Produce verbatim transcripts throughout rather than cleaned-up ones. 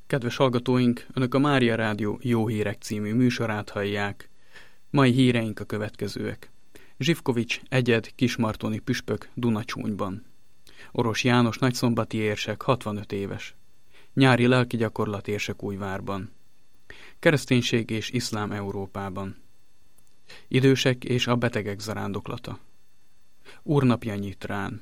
Kedves hallgatóink, Önök a Mária Rádió Jó Hírek című műsorát hallják. Mai híreink a következőek. Zsivkovics egyed kismartoni püspök Dunacsúnyban. Orosz János nagyszombati érsek hatvanöt éves. Nyári lelkigyakorlat Érsekújvárban. Kereszténység és iszlám Európában. Idősek és a betegek zarándoklata. Úrnapja Nyitrán.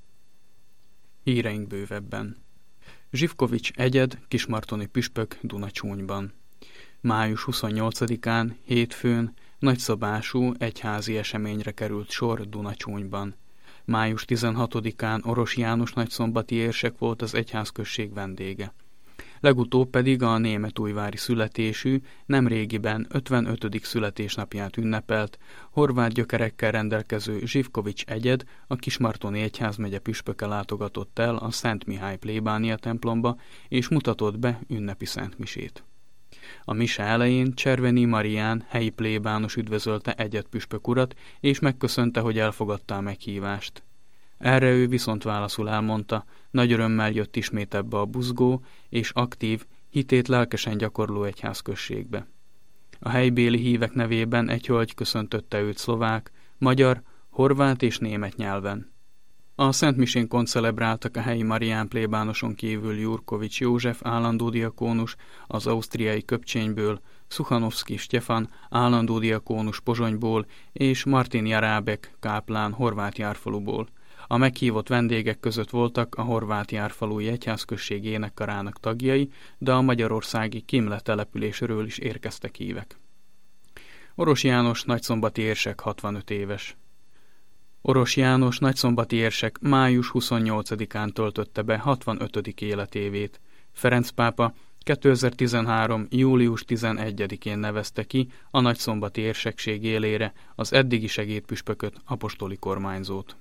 Híreink bővebben. Zsivkovics egyed kismartoni püspök Dunacsúnyban. május huszonnyolcadikán, hétfőn nagyszabású egyházi eseményre került sor Dunacsúnyban. május tizenhatodikán Orosz János nagyszombati érsek volt az egyházközség vendége. Legutóbb pedig a németújvári születésű, nemrégiben ötvenötödik születésnapját ünnepelt, horvát gyökerekkel rendelkező Zsivkovics egyed, a Kismartoni egyházmegye püspöke látogatott el a Szent Mihály plébánia templomba, és mutatott be ünnepi szentmisét. A mise elején Cserveni Marián helyi plébános üdvözölte egyed püspök urat, és megköszönte, hogy elfogadta a meghívást. Erre ő viszont válaszul elmondta, nagy örömmel jött ismét ebbe a buzgó és aktív, hitét lelkesen gyakorló egyházközségbe. A helybéli hívek nevében egy hölgy köszöntötte őt szlovák, magyar, horvát és német nyelven. A szentmisén koncelebráltak a helyi Marián plébánoson kívül Jurkovics József állandó diakónus az ausztriai Köpcsényből, Szuchanovszki Stefan állandó diakónus Pozsonyból és Martin Jarábek káplán horvát Járfaluból. A meghívott vendégek között voltak a horvát Járfalui egyházközség énekkarának tagjai, de a magyarországi Kimle településről is érkeztek hívek. Orosz János nagyszombati érsek hatvanöt éves. Orosz János nagyszombati érsek május huszonnyolcadikán töltötte be hatvanötödik életévét. Ferenc pápa kétezer-tizenhárom. július tizenegyedikén nevezte ki a nagyszombati érsekség élére az eddigi segédpüspököt, apostoli kormányzót.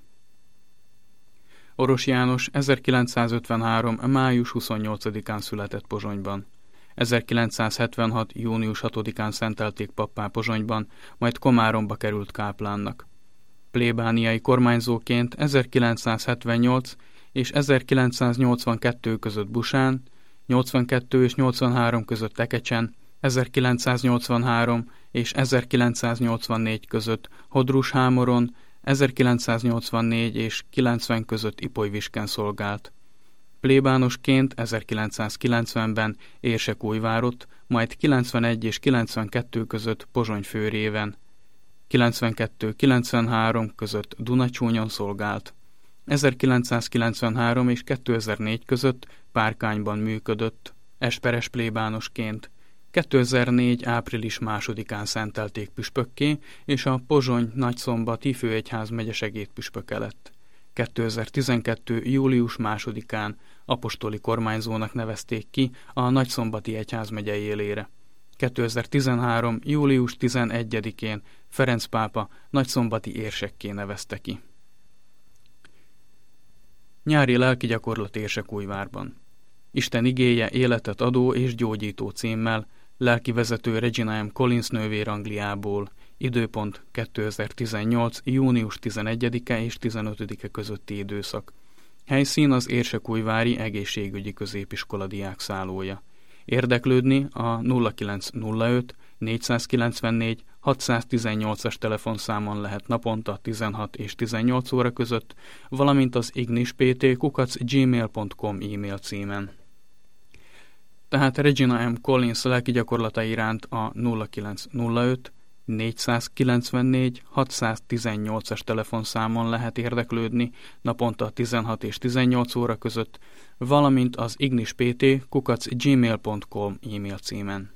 Orosz János ezerkilencszázötvenhárom. május huszonnyolcadikán született Pozsonyban. ezerkilencszázhetvenhat. június hatodikán szentelték pappá Pozsonyban, majd Komáromba került káplánnak. Plébániai kormányzóként ezerkilencszázhetvennyolc és ezerkilencszáznyolcvankettő között Busán, nyolcvankettő és nyolcvanhárom között Tekecsen, ezerkilencszáznyolcvanhárom és ezerkilencszáznyolcvannégy között Hodrus-Hámoron, ezerkilencszáznyolcvannégy és kilencven között Ipolyvisken szolgált. Plébánosként ezerkilencszázkilencvenben Érsekújvárott, majd kilencvenegy és kilencvenkettő között Pozsony-Főréven, kilencvenkettő-kilencvenhárom között Dunacsúnyon szolgált. ezerkilencszázkilencvenhárom és kétezer-négy között Párkányban működött, esperes plébánosként. kétezer-négy. április másodikán szentelték püspökké, és a Pozsony nagyszombati főegyházmegye segédpüspöke lett. kétezer-tizenkettő. július másodikán apostoli kormányzónak nevezték ki a nagyszombati egyházmegye élére. kétezer-tizenhárom. július tizenegyedikén Ferenc pápa nagyszombati érsekké nevezte ki. Nyári lelkigyakorlat Érsekújvárban. Isten igéje életet adó és gyógyító címmel, lelkivezető Regina M. Collins nővér Angliából, időpont kétezer-tizennyolc. június tizenegyedike és tizenötödike közötti időszak. Helyszín az Érsekújvári Egészségügyi Középiskola diákszállója. Érdeklődni a nulla kilenc nulla öt négyszázkilencvennégy hatszáztizennyolcas telefonszámon lehet naponta tizenhat és tizennyolc óra között, valamint az ignispt kukac gmail pont com e-mail címen. Tehát Regina M. Collins lelkigyakorlata iránt a nulla kilenc nulla öt négyszázkilencvennégy hatszáztizennyolcas telefonszámon lehet érdeklődni naponta tizenhat és tizennyolc óra között, valamint az ignispt kukac gmail pont com e-mail címen.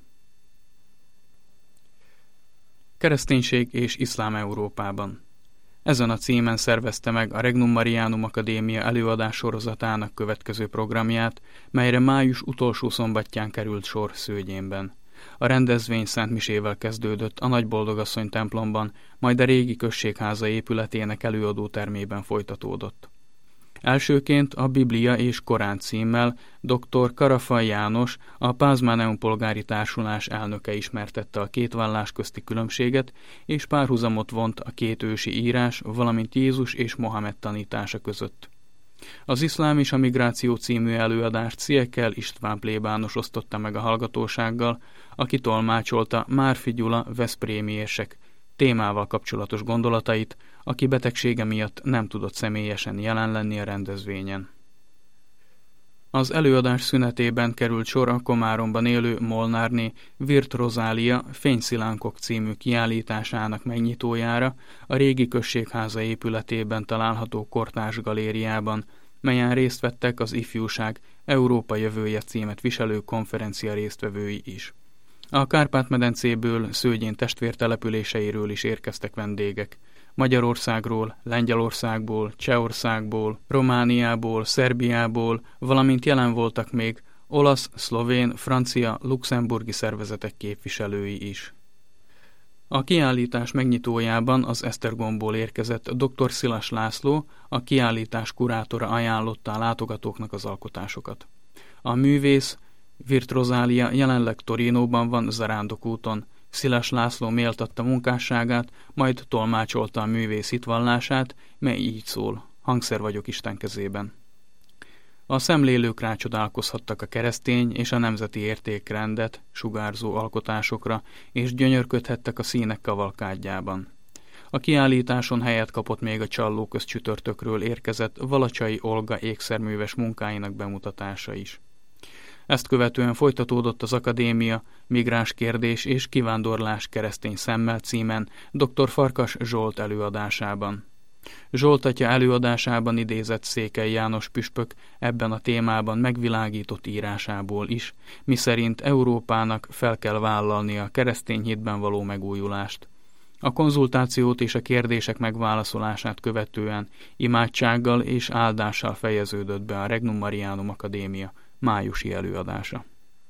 Kereszténység és iszlám Európában. Ezen a címen szervezte meg a Regnum Marianum Akadémia előadássorozatának következő programját, melyre május utolsó szombatján került sor Szőgyénben. A rendezvény szentmisével kezdődött a Nagyboldogasszony templomban, majd a régi községháza épületének előadótermében folytatódott. Elsőként a Biblia és Korán címmel dr. Karafaj János, a Pázmáneum polgári társulás elnöke ismertette a két vallás közti különbséget, és párhuzamot vont a két ősi írás, valamint Jézus és Mohamed tanítása között. Az Iszlám és a Migráció című előadást Ciekkel István plébános osztotta meg a hallgatósággal, aki tolmácsolta Márfi Gyula veszprémi érsek témával kapcsolatos gondolatait, aki betegsége miatt nem tudott személyesen jelen lenni a rendezvényen. Az előadás szünetében került sor a Komáromban élő Molnárné Virt Rozália Fényszilánkok című kiállításának megnyitójára a régi községháza épületében található Kortárs galériában, melyen részt vettek az Ifjúság Európa jövője címet viselő konferencia résztvevői is. A Kárpát-medencéből, Szőgyén testvértelepüléseiről is érkeztek vendégek. Magyarországról, Lengyelországból, Csehországból, Romániából, Szerbiából, valamint jelen voltak még olasz, szlovén, francia, luxemburgi szervezetek képviselői is. A kiállítás megnyitójában az Esztergomból érkezett dr. Szilas László, a kiállítás kurátora ajánlotta a látogatóknak az alkotásokat. A művész Virt Rozália jelenleg Torinóban van Zarándokúton. Szilas László méltatta munkásságát, majd tolmácsolta a művész hitvallását, mely így szól: hangszer vagyok Isten kezében. A szemlélők rácsodálkozhattak a keresztény és a nemzeti értékrendet sugárzó alkotásokra, és gyönyörködhettek a színek kavalkádjában. A kiállításon helyet kapott még a Csallóköz csütörtökről érkezett Valacsai Olga ékszerműves munkáinak bemutatása is. Ezt követően folytatódott az akadémia Migráns kérdés és kivándorlás keresztény szemmel címen dr. Farkas Zsolt előadásában. Zsolt atya előadásában idézett Székely János püspök ebben a témában megvilágított írásából is, miszerint Európának fel kell vállalnia a keresztény hitben való megújulást. A konzultációt és a kérdések megválaszolását követően imádsággal és áldással fejeződött be a Regnum Marianum Akadémia májusi előadása.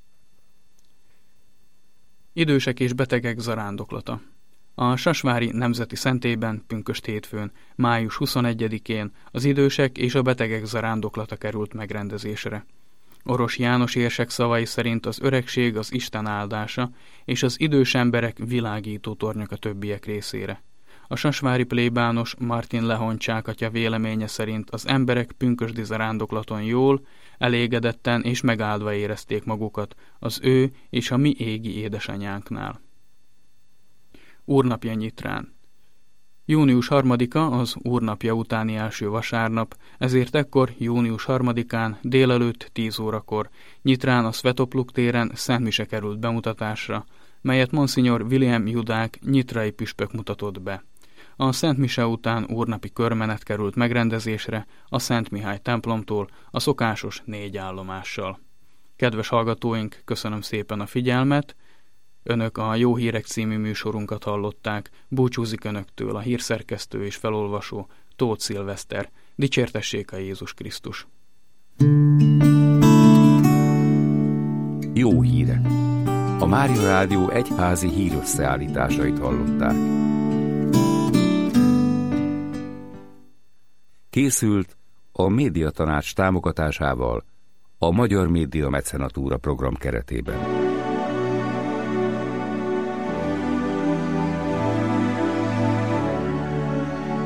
Idősek és betegek zarándoklata. A Sasvári Nemzeti Szentélyben pünkösd hétfőn, május huszonegyedikén az idősek és a betegek zarándoklata került megrendezésre. Oros János érsek szavai szerint az öregség az Isten áldása, és az idős emberek világító tornyok a többiek részére. A sasvári plébános Martin Lehoncsák atya véleménye szerint az emberek pünkösdi zarándoklaton jól, elégedetten és megáldva érezték magukat az ő és a mi égi édesanyánknál. Úrnapja Nyitrán. Június harmadika az Úrnapja utáni első vasárnap, ezért ekkor június harmadikán délelőtt tíz órakor Nyitrán a Svetopluk téren szentmise került bemutatásra, melyet Monsignor William Judák nyitrai püspök mutatott be. A Szent Mise után úrnapi körmenet került megrendezésre a Szent Mihály templomtól a szokásos négy állomással. Kedves hallgatóink, köszönöm szépen a figyelmet! Önök a Jó Hírek című műsorunkat hallották, búcsúzik önöktől a hírszerkesztő és felolvasó Tóth Szilveszter. Dicsértessék a Jézus Krisztus! Jó hírek! A Mária Rádió egyházi hírösszeállításait hallották. Készült a Médiatanács támogatásával a Magyar Média Mecenatúra program keretében.